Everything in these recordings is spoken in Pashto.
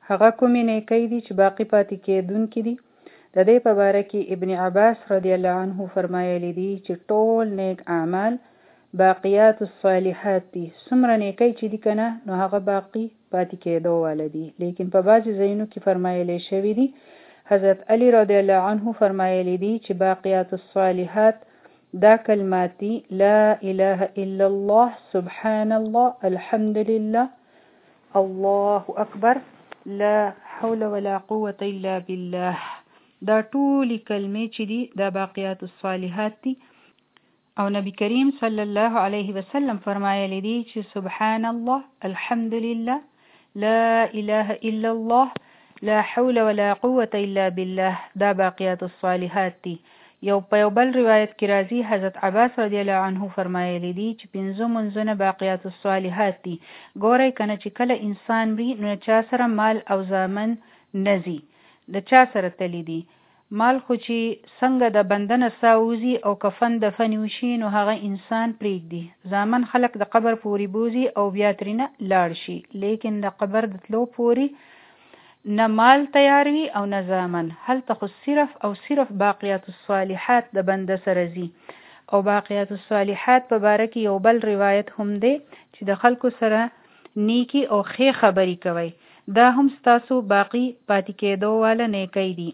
هغه کومې نیکۍ دي چې باقی پاتې کېدونکې دي. د دې په باره کې ابن عباس رضی الله عنه فرمایلی دي چې ټول نیک اعمال باقیات الصالحات دي. څومره نیکۍ چې دي کنه نو هغه باقی پاتې کېدو والا دي. لیکن په بعضې ځایونو کې فرمایلی شوي دي. حضرت علی رضی الله عنه فرمایلی دي چې باقیات الصالحات دا کلمات دي: لا اله الا الله، سبحان الله، الحمد لله، الله اکبر، لا حول ولا قوة الا بالله. دا ټولې کلمې چې دي دا باقیات الصالحات دي. او نبی کریم صلی الله علیه وسلم فرمایلی دي چې سبحان الله، الحمد لله، لا اله الا الله، لا حول ولا قوة الا بالله دا باقیات الصالحات دي. په یو بل روایت کې راځي حضرت عباس رضی الله عنه فرمایلی دي چې 5 منځونه باقیات الصالحات دي. ګورئ کنه چې کله انسان وي نو چا سره مال او زامن نزي، د چا سره تلی دي. مال خو چې څنګه د بندنه ساوزي او کفن دفن وشي نو هغه انسان پرېږدي. زامن خلق د قبر پورې بوزي او بیا ترینه لاړ شي، لیکن د قبر د تلو پورې نه مال تیار وي او نه زامن. هلته خو صرف او صرف باقیات الصالحات د بنده سره زی. او باقیات الصالحات په باره کې یو بل روایت هم دی چې د خلکو سره نیکی او ښې خبرې کوي. دا هم ستاسو باقی پاتې کېدو والا نیکی دي.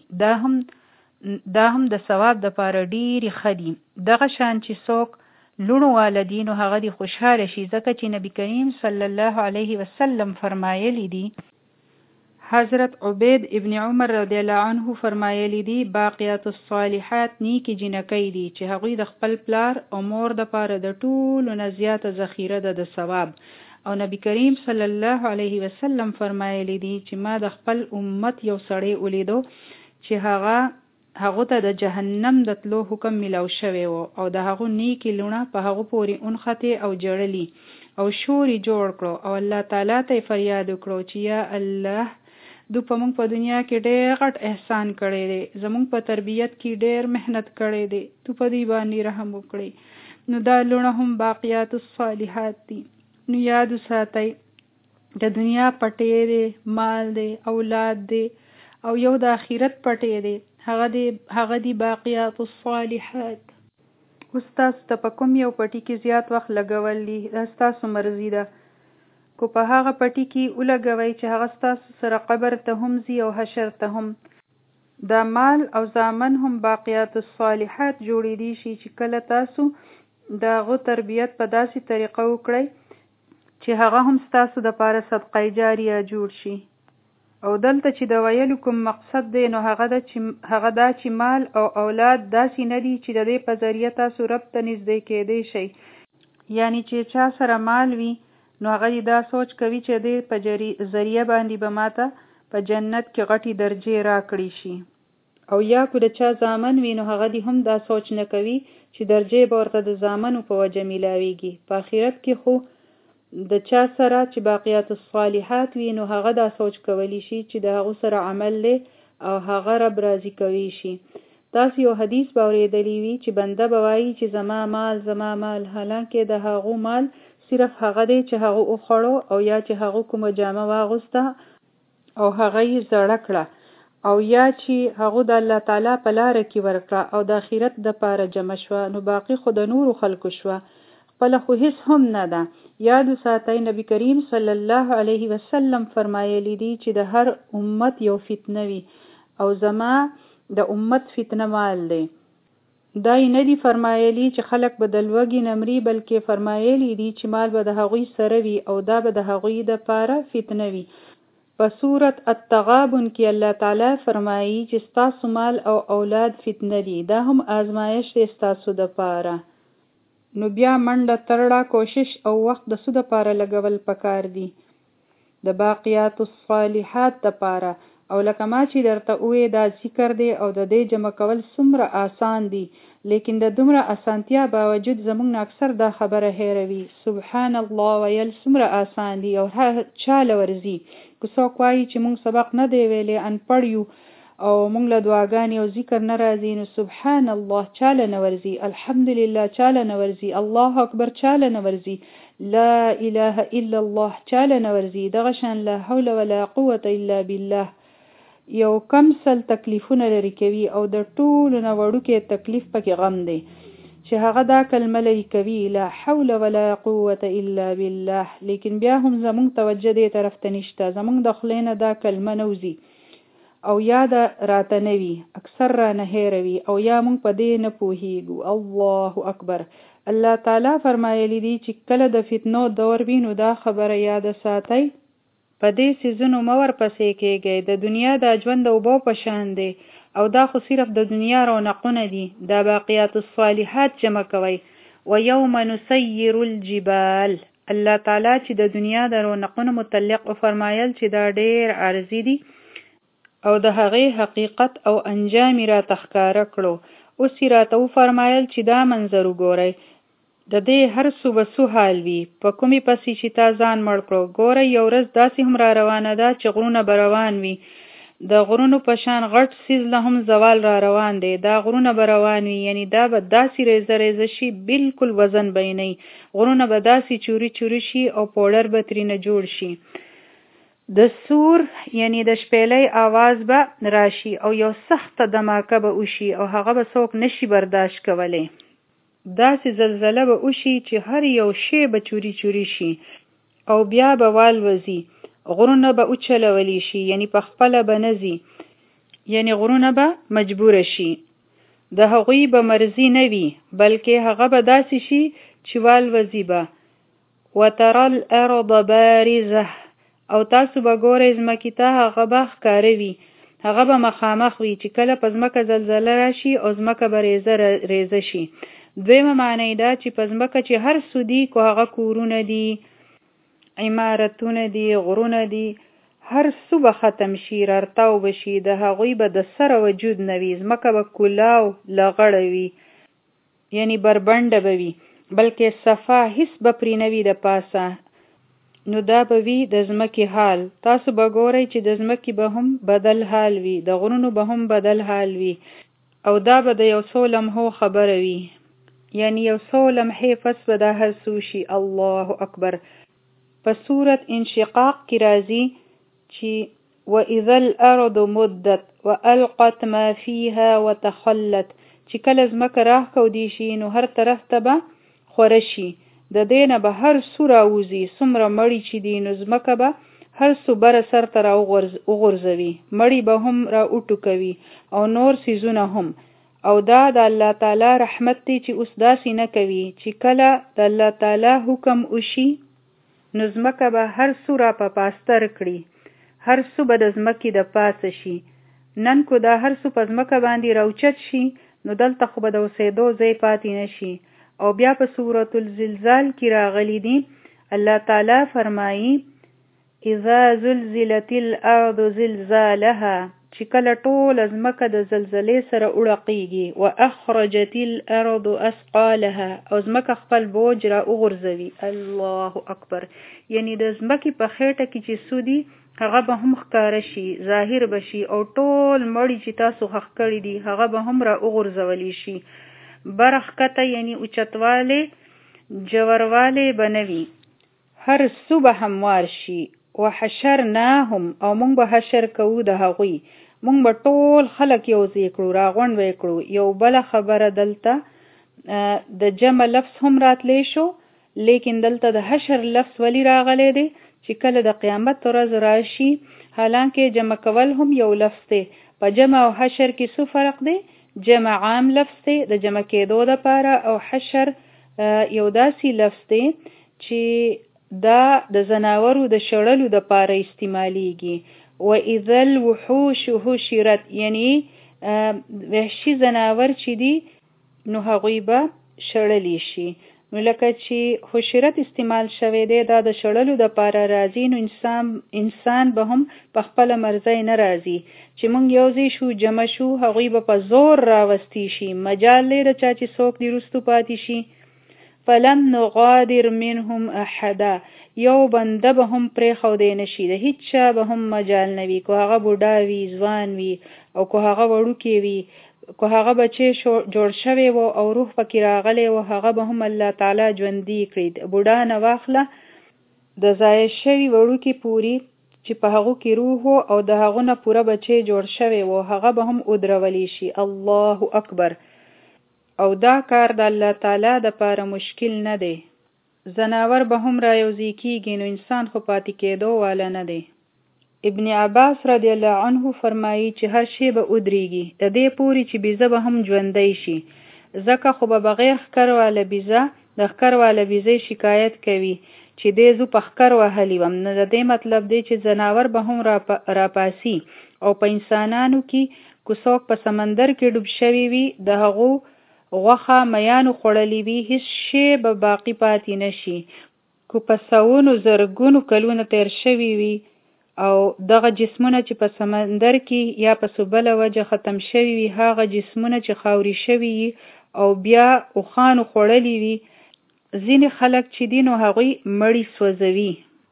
دا هم د ثواب د پاره ډېرې ښه دي. دغه شان چې څوک لوڼو والدي نو هغه دې خوشحاله شي، ځکه چې نبی کریم صلی الله علیه وسلم فرمایلی دي. حضرت عبید ابن عمر رضی الله عنه فرمایلی دي باقیات الصالحات نیکی جنکی دي چې هغوی د خپل پلار او مور د پاره د ټولو نه زیاته ذخیره ده د ثواب. او نبی کریم صلی الله علیه وسلم فرمایلی دي چې ما د خپل امت یو سړی ولیدو چې هغه ته د جهنم د تلو حکم ملاو شوی و او د هغه نیکی لونه په هغه پورې اونخته او جړلی او شوري جوړ کړو او الله تعالی ته فریاد وکړو چې یا الله دو په موږ په دنیا کې ډېر غټ احسان کړی دی، زموږ په تربیت کې ډېر محنت کړی دی، تو په دې باندې رحم وکړي. نو دا لونه هم باقیات الصالحات دي. نو یاد ساتئ د دنیا پټې دی، مال دی، اولاد دی او یو د آخرت پټې دی، هغه دی باقیات الصالحات. اوس تاسو ته په کوم یو پټي کې زیات وخت لګول دي دا ستاسو مرضي ده. کو په هغه پټي کې ولګوئ چې هغه ستاسو سره قبر ته هم ځي او حشر ته هم. دا مال او زامن هم باقیات الصالحات جوړېدی شي چې کله تاسو د هغه تربیت په داسې طریقه وکړئ چې هغه هم ستاسو د پاره صدقه جاریه جوړ شي. او دلته چې د ویلو کوم مقصد دی نو هغه دا چې مال او اولاد داسې نه دي چې د دې په ذریعه تاسو رب ته نږدې کېدی شئ. یعنی چې چا سره مال وي نو هغه دا سوچ کوي چې دې په ذریعه باندې به ماته په جنت کې غټي درجې راکړي شي. او یا کو د چا زامن وي نو هغه دې هم دا سوچ نه کوي چې درجې به ورته د زامنو په وجه میلاویږي. په آخرت کې خو د چا سره چې باقیات الصالحات وي نو هغه دا سوچ کولی شي چې د هغه سره عمل له او هغه رب راضي کوي شي. تاسو یو حدیث باورېدلی وي چې بنده به وایي چې زما مال، حالانکه د هغه مال صرف هغه دی چې هغه وخوړو او یا چې هغه کومه جامه واغوسته او هغه یې زړه کړه او یا چې هغه د الله تعالی په لاره کې ورکړه او د آخرت د پاره جمع شوه، نو باقی خو د نورو خلکو شوه، خپل خو هیڅ هم نه ده. یاد ساتئ نبی کریم صلی الله علیه وسلم فرمایلی دي چې د هر امت یو فتنه وي او زما د امت فتنه مال دی. دای نه دی فرمایلی چې خلق به د لوږې نه مري، بلکې فرمایلی دي چې مال به د هغوی سره وي او دا به د هغوی د پاره فتنه وي. په سورت التغابن کې الله تعالی فرمایي چې ستاسو مال او اولاد فتنه دي، دا هم آزمایش دی ستاسو د پاره. نو بیا منډه ترړه کوشش او وخت د څه د پاره لګول پکار دي؟ د باقیات الصالحات د پاره. او لکه ما چې درته وې دا ذکر دی او د دې جمع کول څومره آسان دي، لیکن د دومره اسانتیا باوجود زمونږ اکثر دا خبره هېروي. سبحان الله ویل څومره آسان دي او چاله ورځي. که څوک وایي چې مونږ سبق نه دی ویلی، انپړ یو او مونږ له دعاګانې او ذکر نه راځي نو سبحان الله چاله نه ورځي، الحمدلله چاله نه ورځي، الله اکبر چاله نه ورځي، لا اله الا الله چاله نه ورځي، دغه شان لا حول ولا قوة الا بالله یو کم سل تکلیفونه لري کوي او د ټولو نه وړوکی تکلیف پکې غم دی چې هغه دا کلمه لري کوي لا حول ولا قوة الا بالله، لیکن بیا هم زمونږ توجه دې طرف ته نشته، زمونږ د خولې نه دا کلمه نوځي او یا دا راته نوي اکثر را نه هیروي او یا مونږ په دې نه پوهیږو. الله اکبر. الله تعالی فرمایلی دی چې کله د فتنو دور وي نو دا خبره یاد ساتئ، په دې سيزونو مور پسې کېږي، د دنیا د ژوند او بو په شان دی او دا خو صرف د دنیا رونقونه دي، دا باقیات الصالحات جمع کوي. ويوم نسير الجبال، الله تعالی چې د دنیا د رونقونو متعلق فرمایل چې دا ډېر عارضی دي او د هغې حقیقت او انجام را تخکاره کړو. اوس را ته فرمایل چې دا منظر وګورئ، د دې هر صوبسو حال وي، په کومې پسې چې تا ځان مړ کړو. ګورئ یو ورځ داسې هم را روانه ده چې غرونه به روان وي، د غرونو په شان غټ سیز له هم زوال را روان دی، دا غرونه به روان وي، یعنی دا به داسې ریزه ریزه شي بالکل وزن به نه، غرونه به داسې چوري چوري شي او پوډر به ترېنه جوړ شي. د سور یعنی د شپېلۍ आवाज به راشي او یو سخت دماکه به وشي او هغه به څوک نشي برداشت کولی. داسې زلزله به وشي چې هر یو شی به چوري چوري شي او بیا به والوزي، غرونه به اوچلولی شي، یعنی په خپله به نځي، یعنی غرونه به مجبور شي، د هغوی به مرضی نه وي بلکې هغه به داسې شي چې والوزي به. وترى الارض بارزه، او تاسو به ګورئ ځمکې ته هغه به ښکاره وي، هغه به مخامخ وي چې کله په ځمکه زلزله راشي او ځمکه به ریزه شي. دویمه معنی دا چې په ځمکه چې هر څه دي کو هغه کورونه دي، عمارتونه دي، غرونه دي، هر څه به ختم شي، رارتاو به شي، د هغوی به د سره وجود نه وي، ځمکه به کولاو لغړه وي، یعنی بربنډه به وي، بلکې صفا هیڅ به پرې نه وي د پاسه. نو دا به وي د ځمکې حال. تاسو به ګورئ چې د ځمکې به هم بدل حال وي، د غرونو به هم بدل حال وي او دا به د یو څو لمحو خبره وي، یعنی یو څو لمحې پس به دا هر څه وشي. الله اکبر. په سورة انشقاق کې راځي چې وَإِذَا الْأَرْضُ مُدَّتْ وَأَلْقَتْ مَا فِيهَا وَتَخَلَّتْ، چې کله ځمکه راښکودي شي نو هر طرف ته به خوره شي، د دې نه به هر څه راوځي، څومره مړي چې دي نو ځمکه به هر څه بره سر ته راوغورځوي، مړي به هم را وټوکوي او نور څیزونه هم. او دا د الله تعالی رحمت دی چې اوس داسې نه کوي، چې کله د الله تعالی حکم وشي نو ځمکه به هر څه را په پاستر کړي، هر څه به د ځمکې د پاسه شي. نن کو دا هر څه په ځمکه باندې راوچت شي نو دلته خو به د اوسېدو ځای پاتې نشي. او بیا په سورة الزلزال کې راغلی دی، الله تعالی فرمایي اذا زلزلت الارض زلزالها، چې کله ټول ځمکه د زلزلې سره وړقیږي، واخرجت الارض اثقالها، او ځمکه خپل بوج را وغورځوي. الله اکبر. یعنی د ځمکې په خېټه کې چې سودي هغه به هم ښکاره شي، ظاهر بشي، او ټول مړي چې تاسو ښخ کړي دي هغه به هم را وغورځولی شي. برخکته یعنی اوچتواله جوړواله بنوي، هر څه به هموار شي. وحشرناهم، او مونږ به حشر کوو د هغوی، مونږ به ټول خلق یو ځای کړو، راغونډ به کړو. یو بل خبره دلته د جمع لفظ هم راتلی شو، لیکن دلته د حشر لفظ ولی راغلی دی چې کله د قیامت ورځ راشي، حالانکه جمع کول هم یو لفظ دی. په جمع او حشر کې څه فرق دی؟ جمع عام لفظ دی د جمع کېدو دپاره، او حشر یو داسې لفظ دی چې دا د زناورو د شړلو دپاره استعمالیږي. وَإِذَا الْوُحُوشُ حُشِرَتْ، یعنی وحشي زناور چې دي نو هغوی به شړلی شي. نو لکه چې حشرت استعمال شوی دی دا د شړلو دپاره راځي، نو انسان به هم په خپله مرضی نه راځي چې مونږ یو ځای شو جمع شو، هغوی به په زور راوستی شي، مجال دی د چا چې څوک دې رستو پاتې شي. فلم نغادر منهم احدا، یو بنده به هم پرېښودی نشي، د هیڅ چا به هم مجال نه وي، که هغه بوډا وي، ځوان وي، او که هغه وړوکی وي، که هغه بچی جوړ شوی و او روح پکې راغلی و، هغه به هم الله تعالی ژوندي کړي. بوډا نه واخله د ضایع شوي وړوکي پورې چې په هغو کې روح و او د هغو نه پوره بچی جوړ شوی و، هغه به هم ودرولی شي. الله اکبر. او دا کار د الله تعالی دپاره مشکل نه دی. زناور به هم رایوځي کېږي، نو انسان خو پاتې کېدو والا نه دی. ابن عباس رضی الله عنه فرمایي چې هر شی به ودرېږي، د دې پورې چې بیزه به هم ژوندی شي. ځکه خو به بغیر ښکر واله بیزه د ښکر واله بیزې شکایت کوي چې دې زه په ښکر وهلی وم. نو د دې مطلب دی چې زناور به هم راپاسي، او په انسانانو کې که څوک په سمندر کې ډوب شوي وي، د هغو غوښه میانو خوړلی وي، هیڅ شی به باقي پاتې نشي. که په سوونو زرګونو کلونه تیر شوي وي او دغه جسمونه چې په سمندر کې یا په څه بله وجه ختم شوي وي، هغه جسمونه چې خاوري شوي وي او بیا اوښانو خوړلی وي، ځینې خلک چې دي نو هغوی مړی سوځوي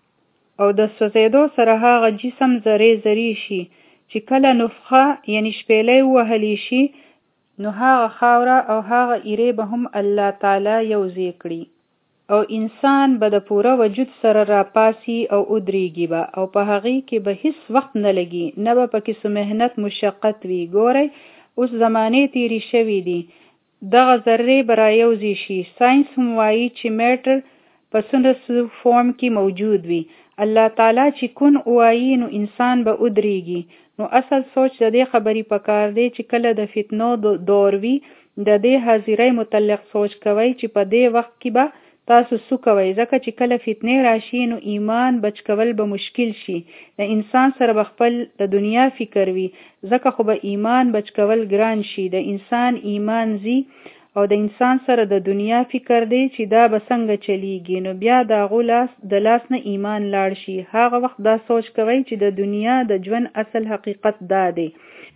او د سوځېدو سره هغه جسم ذرې ذرې شي. چې کله نفخه یعنی شپیلی ووهلی شي، نو هغه خاوره او هغه ایرې به هم الله تعالی یوځای کړي، او انسان به د پوره وجود سره راپاسي او ودرېږي به، او په هغې کې به هیڅ وخت نه لګي، نه به پکې څه محنت مشقت وي. ګورئ اوس زمانې تیرې شوي دي، دغه ذرې به رایوځای شي. ساینس هم وایي چې میټر په څه فورم کې موجود وي. الله تعالی چې کون وایي نو انسان به ودرېږي. نو اصل سوچ د دې خبرې پکار دی چې کله د فتنو دور وي، د دې حاضرۍ متعلق سوچ کوئ چې په دې وخت کې به تاسو څه کوئ. ځکه چې کله فتنې راشي نو ایمان بچ کول به مشکل شي. د انسان سره به خپل د دنیا فکر وي، ځکه خو به ایمان بچ کول ګران شي. د انسان ایمان ځي او د انسان سره د دنیا فکر دی چې دا به څنګه چلیږي، نو بیا د هغو د لاس نه ایمان لاړ شي. هغه وخت دا سوچ کوئ چې د دنیا د ژوند اصل حقیقت دا دی،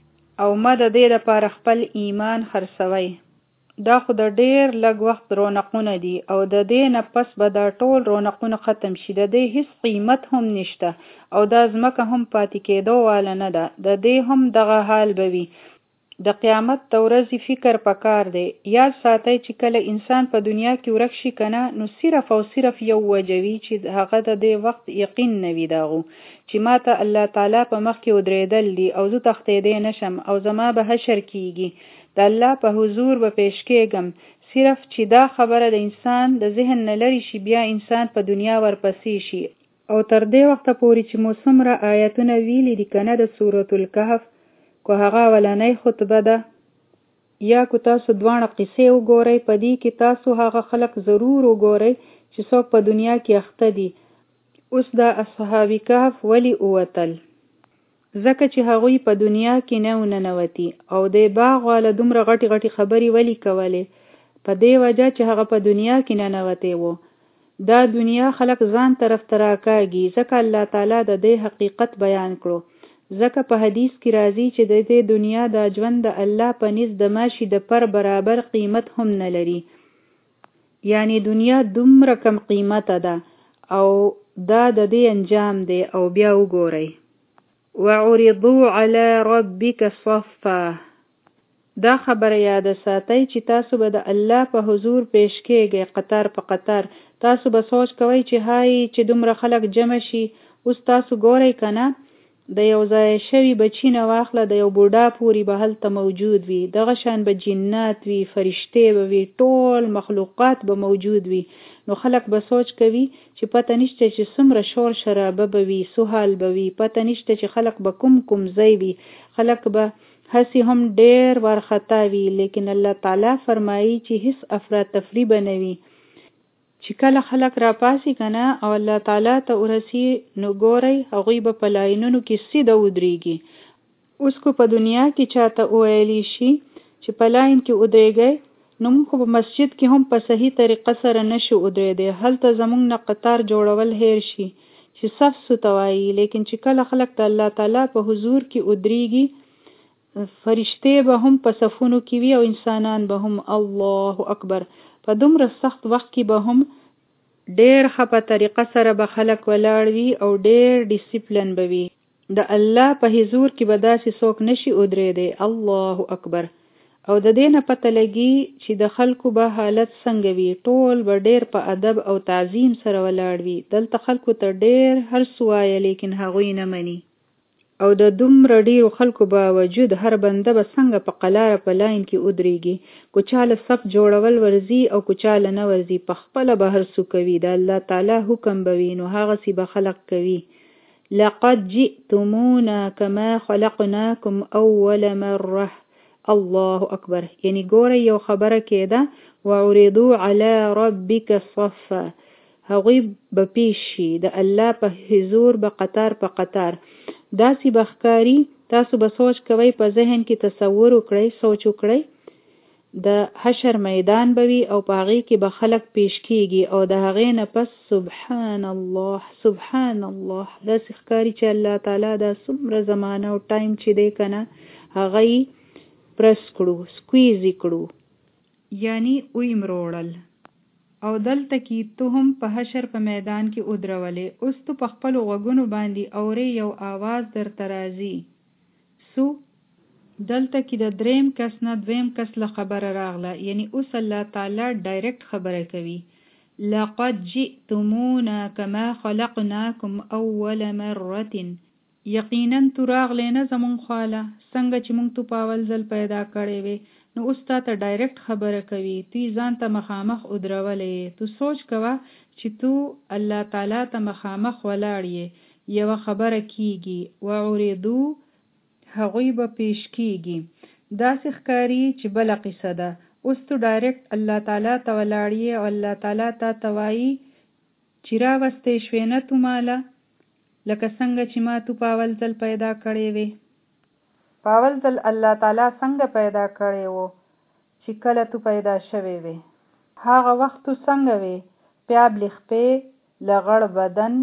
او ما د دې لپاره خپل ایمان خرڅوئ. دا خو د ډیر لږ وخت رونقونه دي، او د دې نه پس به دا ټول رونقونه ختم شي. د دې هیڅ قیمت هم نشته، او دا ځمکه هم پاتې کېدو والا نه ده، د دې هم دغه حال به وي. د قیامت د ورځې فکر پکار دی. یاد ساتئ چې کله انسان په دنیا کې ورک شي کنه، نو صرف او صرف یو وجه وي چې هغه د دې وخت یقین نه وي دغو چې ما ته الله تعالی په مخ کې ودرېدل دي او زه تښتېدی نشم او زما به حشر کیږي، د الله په حضور به پیش کېږم. صرف چې دا خبره د انسان د ذهن نه لرې شي، بیا انسان په دنیا ورپسې شي. او تر دې وخته پورې چې مو څومره آیتونه ویلي دي کنه د سورة الکهف، که هغه اولنۍ خطبه ده یا که تاسو دواړه قصې وګورئ، په دې کې تاسو هغه خلک ضرور وګورئ چې څوک په دنیا کې اخته دي. اوس دا اصحاب کهف ولې ووتل؟ ځکه چې هغوی په دنیا کې نه ننوتي، او د باغ والا دومره غټې غټې خبرې ولې کولې؟ په دې وجه چې هغه په دنیا کې ننوتی و. دا دنیا خلک ځان طرف ته راکاږي، ځکه الله تعالی د دې حقیقت بیان کړو. ځکه په حدیث کې راځي چې د دې دنیا د ژوند د الله په نزد د ماشي د پر برابر قیمت هم نه لري. یعنی دنیا دومره کم قیمته ده، او دا د دې انجام دی. او بیا وګورئ وعرضوا علی ربک صفا. دا خبره یاد ساتئ چې تاسو به د الله په حضور پیش کېږئ قطار په قطار. تاسو به سوچ کوئ چې هاي چې دومره خلک جمع شي. اوس تاسو ګورئ کنه، د یو ځای شوي بچی نه واخله د یو بوډا پورې به هلته موجود وي، دغه شان به جنات وي، فرشتې به وي، ټول مخلوقات به موجود وي. نو خلک به سوچ کوي چې پته نشته چې څومره شور شرابه به وي، سهال به وي، پته نشته چې خلک به کوم ځای وي. خلک به هسې هم ډیر وارخطا وي، لیکن الله تعالی فرمایي چې هیڅ افراتفری به نه وي. چې کله خلک راپاسي کنه او الله تعالی ته ورسی، نو ګورئ هغوی به په لاینونو کې سیده ودرېږي. اوس کو په دنیا کې چاته وویلی شي چې په لاین کې ودرېږئ، نو موږ په مسجد کې هم په صحیح طریقه سره نشو ودرېدی. هلته زموږ نه قطار جوړول هیر شي چې صف ته وایي. لیکن چې کله خلک د الله تعالی په حضور کې ودرېږي، فرشتې به هم په صفونو کې وي او انسانان به هم. الله اکبر. په دومره سخت وخت کې به هم ډیر ښه په طریقه سره به خلک ولاړ وي او ډیر ډیسپلین به وي. د الله په حضور کې به داسې څوک نشي ودرېدی. الله اکبر. او د دې نه پته لګي چې د خلکو به حالت څنګه وي. ټول به ډیر په ادب او تعظیم سره ولاړ وي. دلته خلکو ته ډیر هر څه وایي لیکن هغوی نه مني. او د دومره ډیرو خلکو باوجود هر بنده به څنګه په قلاره په لاین کې ودرېږي. کو چاله صف جوړول ورځي او کو چاله نه ورځي. په خپله به هر څه کوي. د الله تعالی حکم به وي نو هغسې به خلق کوي. لقد جئتمونا كما خلقناكم اول مره. الله اکبر. یعنی ګوره یو خبره کېده وعرضوا على ربك صفا. هغوی به پیش شي د الله په حضور به قطار په قطار. داسې بخکاری. تاسو به سوچ کوئ په ذهن کې تصور وکړئ سوچ وکړئ د حشر میدان به وي او په هغې کې به خلک پیش کیږي او د هغې نه پس سبحان الله سبحان الله داسې ښکاري چې الله تعالی دا څومره زمانه او ټایم چې دی که نه هغه پرس کړو سکویز کړو یعنی ویمروړل. او دلته کې ته هم په حشر په میدان کې ودرولې. اوس ته په خپلو غوږونو باندې اورې یو آواز درته راځي. سو دلته کې د دریم کس نه دویم کس له خبره راغله. یعنی اوس الله تعالی ډایرکټ خبره کوي. لقد جئتمونا كما خلقناكم اول مره. یقینا تو راغلی نه زمونږ خواله څنګه چې مونږ تو په اول ځل پیدا کړی وې. نو اوس تا ته ډایرکټ خبره کوي. توی ځان ته مخامخ ودرولې. تو سوچ کوه چې تو الله تعالی ته مخامخ ولاړ یې. یوه خبره کیږي وعرضو هغوی به پیش کیږي. داسې ښکاري چې بله قصه ده. اوس تو ډایرکټ الله تعالی ته ولاړ یې او الله تعالی تا ته وایي چې راوستې شوې نه تو ماله لکه څنګه چې ما تو په اول ځل پیدا کړی وې. په اول ځل الله تعالی څنګه پیدا کړی وو چې کله تو پیدا شوی وې. هغه وخت تو څنګه وې. پیابلې خپې لغړ بدن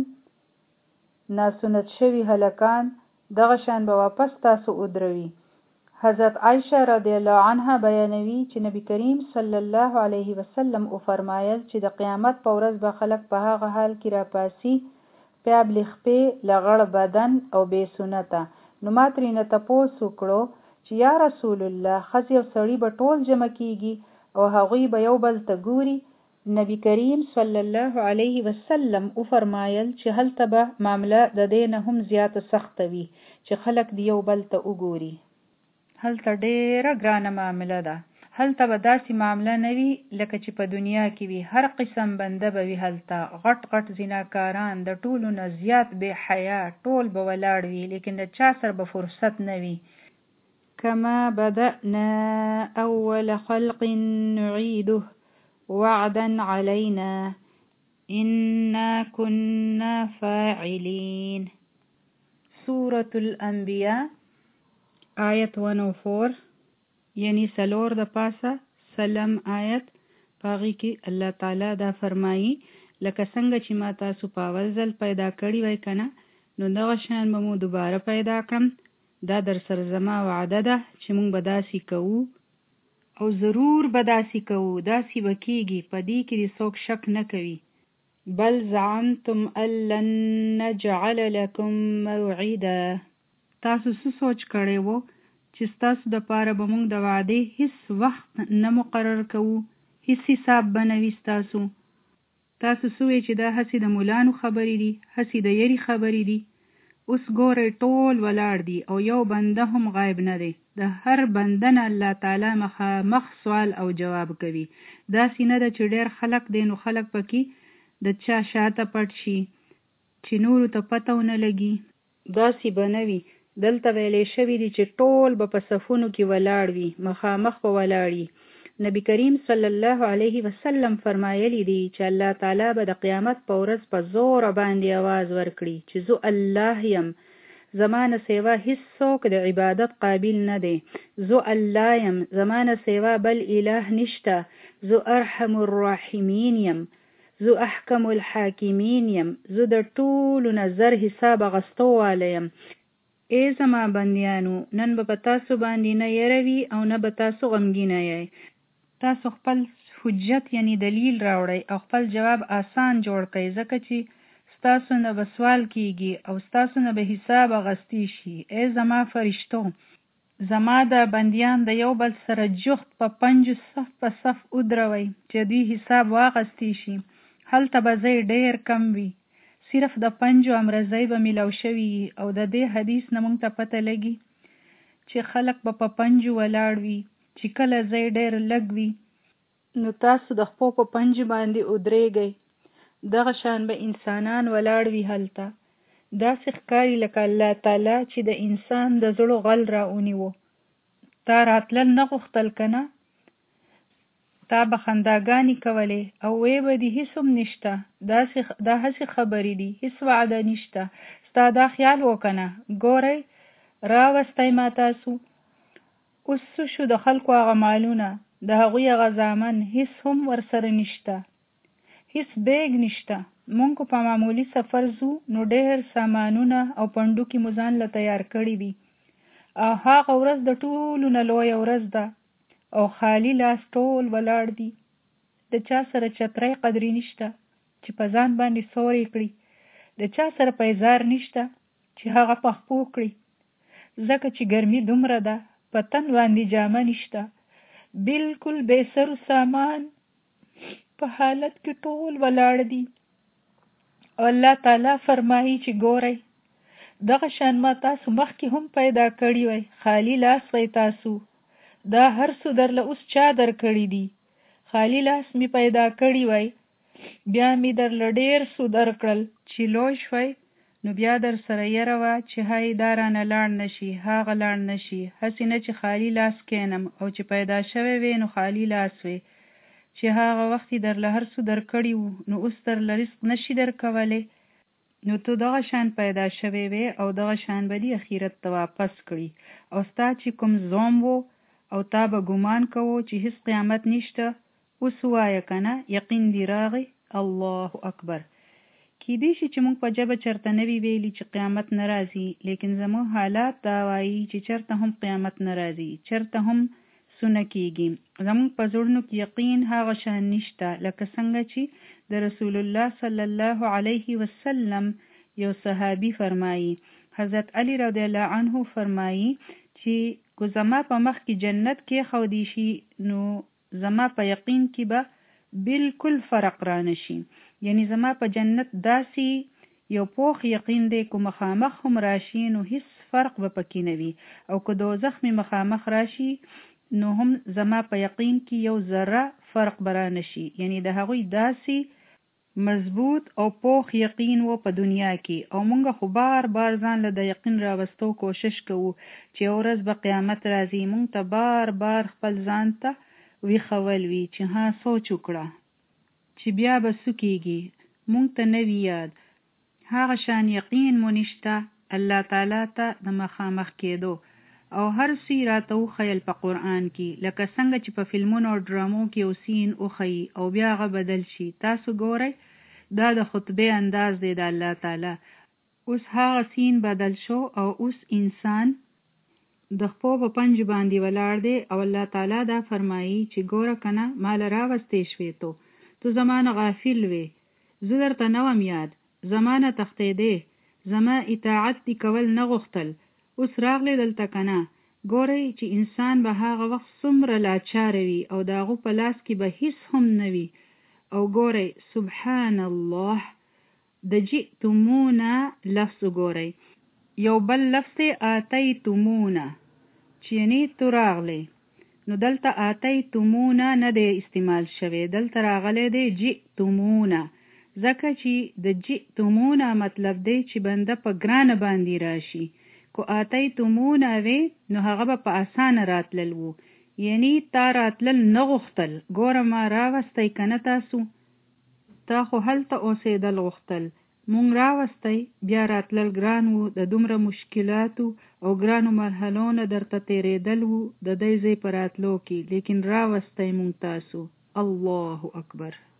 ناسنت شوي هلکان دغه شان به واپس تاسو ودروي. حضرت عایشه رضی الله عنها بیانوي چې نبی کریم صلی الله علیه وسلم فرمایل چې د قیامت په ورځ به خلک په هغه حال کې راپاسي پیابلې خپې لغړ بدن او بې سنته. نو ما ترېنه تپوس وکړو چې یا رسول الله ښځې او سړي به ټول جمع کیږي او هغوی به یو بل ته ګوري. نبی کریم صلی الله علیه وسلم فرمایل چې هلته به معامله د دې نه هم زیاته سخته وي چې خلک د یو بل ته وګوري. هلته ډېره ګرانه معامله ده. هلته به داسې معامله نه وي لکه چې په دنیا کې وي. هر قسم بنده به وي هلته. غټ غټ زناکاران د ټولو نه زیات بې حیا ټول به ولاړ وي لیکن د چا سره به فرصت نه وي. کما بدأنا اول خلق نعیده وعدا علینا انا كنا فاعلین. سورة الانبیاء آیت 104 یعنی سلور د پاسه سلم آیت. پاغي کې الله تعالی دا فرمایي لکه څنګه چې ما تاسو په اول ځل پیدا کړی وای کنه نو دغه شان به مو دوباره پیدا کړم. دا در سره زما وعده ده چې مونږ به داسې کوو او ضرور به داسې کوو. داسې به کېږي. په دې کې څوک شک نه کوي. بل زعمتم ان لن نجعل لكم موعدا. تاسو څه سوچ کړی وو چې ستاسو دپاره به مونږ د وعدې هیڅ وخت نه مقرر کوو. هیڅ حساب به نه وي ستاسو. تاسو سوې چې دا هسې د مولانو خبرې دي هسې د یری خبرې دي. اوس ګورئ ټول ولاړ دي او یو بنده هم غایب نه دی. د هر بنده نه الله تعالی مخامخ سوال او جواب کوي. داسې نه ده چې ډېر خلک دی نو خلک پکې د چا شاته پټ شي چې نورو ته پته ونه لګي. داسې به نه وي. دلته ویلې شوي دي چې ټول به په صفونو کې ولاړ وي. مخامخ به ولاړ وي. نبی کریم صلی الله علیه وسلم فرمایلی دی چې الله تعالی به د قیامت په ورځ په زور باندې आवाज ورکړي چې زه الله یم. زمانه سیوا هیڅ څوک د عبادت قابل نه دی. زه الله یم. زمانه سیوا بل اله نشته. زه ارحم الراحمین یم. زه احکم الحاکمین یم. زه د ټولو نظر حساب غستو والی یم. ای زما بندیانو نن به په تاسو باندې نه یروي او نه به تاسو غمګینه یې. تاسو خپل حجت یعنی دلیل راوړئ او خپل جواب آسان جوړ کړئ، ځکه چې ستاسو نه به سوال کیږي او ستاسو نه به حساب اخیستی شي. ای زما فرشتو، زما د بندیان د یو بل سره جفت په پنجو صف په صف ودروئ چې دوی حساب واخیستی شي. هلته به ځای ډیر کم وي، صرف د پنجو امرزۍ به میلاو شوي او د دې حدیث نه موږ ته پته لګي چې خلک به په پنجو ولاړ وي. چې کله ځای ډیر لږ وي نو تاسو د خپو په پنجو باندې ودرېږئ. دغه شان به انسانان ولاړ وي هلته. داسې ښکاري لکه الله تعالی چې د انسان د زړه غل را ونیو. تا راتلل نه غوښتل که نه؟ تا به خنداګانې کولې او وی به دي هیڅ هم نشته، دا هسې خبرې دي، هیڅ وعده نشته. ستا دا خیال وکنه. ګورئ راوستی ما تاسو. اوس څه شو؟ د خلکو هغه مالونه، د هغوی هغه زامن هیڅ هم ورسره نشته، هیڅ بیگ نشته. مونږ په معمولی سفر ځو نو ډېر سامانونه او پنډوکي مو ځان له تیار کړي وي او هغه ورځ د ټولو نه لویه ورځ ده او خالی لاس ټول ولاړ دي. د چا سره چترۍ قدرې نشته چې په ځان باندې سوري کړي، د چا سره پیزار نشته چې هغه په خپو کړي، ځکه چې ګرمي دومره ده په تن باندې جامه نشته. بالکل بې سرو سامان په حالت کې ټول ولاړ دي. او الله تعالی فرمایي چې ګورئ دغه شان ما تاسو مخکې هم پیدا کړي وای، خالی لاس وای تاسو. دا هر څه درله اوس چا در کړي دي؟ خالی لاس می پیدا کړي وای، بیا می درله ډېر څه در کړل چې لوی شوی نو بیا در سره یره وه چې هی دا رانه لاړ نشي، هغه لاړ نشي. هسې نه چې خالی لاس کینم او چې پیدا شوی وی نو خالی لاس وی، چې هغه وخت درله هر څه در کړي وو نو اوس درله رزق نشي در کولی، نو تو دغه شان پیدا شوی وی او دغه شان به دی اخیرت ته واپس کړي. او ستا چې کوم زوم وو او تا به ګمان کوو چې هیڅ قیامت نشته، اوس وایه که نه یقین دی راغی. الله اکبر. کیدای شي چې موږ په ژبه چرته نه وي ویلي چې قیامت نه راځي، لیکن زموږ حالات دا وایي چې چرته هم قیامت نه راځي، چرته هم سونه کیږي. زموږ په زړونو کې یقین هغه شان نشته لکه څنګه چې د رسول الله صلی الله علیه وسلم یو صحابي فرمایي. حضرت علی رضی الله عنه فرمایي چې کو زما په مخ کې جنت کې خودي شي نو زما په یقین کې به بالکل فرق را نشي. یعنی زما په جنت داسې یو پوخ یقین دی کو مخامخ هم راشي نو هیڅ فرق به پکې نه وي، او که دوزخ می مخامخ راشي نو هم زما په یقین کې یو ذره فرق به را نشي. یعنی د هغوی داسې مضبوط او پوخ یقین و په دنیا کې. او مونږ خو بار بار ځان له د یقین راوستو کوشش کوو چې ورځ به قیامت راځي، مونږ ته بار بار خپل ځان ته ویښول وي چې ها سوچ وکړه چې بیا به څه کیږي. مونږ ته نه وي یاد، هغه شان یقین مو نشته الله تعالی ته د مخامخ کېدو. او هر څه راته وښیل په قرآن کې، لکه څنګه چې په فلمونو او ډرامو کې یو سین وښیي او بیا هغه بدل شي. تاسو ګورئ دا د خطبې انداز دی د الله تعالی. اوس هغه سین بدل شو او اوس انسان د خپو په پنج باندې ولاړ دی او الله تعالی دا فرمایي چې ګوره کنه مال راوستې شوې، تو زمانه غافل وې، زه درته نه وم یاد، زمانه تښتېدې، زما اطاعت دې کول نه غوښتل، اوس راغلی دلته کنه. ګورئ چې انسان به هغه وخت څومره لاچاره وي او د هغو په لاس کې به هیڅ هم نه وي. او ګورئ سبحان الله د جئتمونا لفظ ګورئ، یو بل لفظ آتیتمونا چې یعنی تو راغلی، نو دلته آتیتمونا نه دی استعمال شوی، دلته راغلی دی جئتمونا، ځکه چې د جئتمونا مطلب دی چې بنده په ګرانه باندې راشي. کو آتیتمونا وی نو هغه به په اسانه راتلل وو، یعنی تا راتلل نه غوښتل. ګوره ما راوستی کنه تاسو، تا خو هلته اوسېدل غوښتل، مونږ راوستی بیا راتلل ګران وو، د دومره مشکلاتو او ګرانو مرحلو نه درته تیرېدل وو د دې ځای په راتلو کې، لیکن راوستی مونږ تاسو. الله اکبر.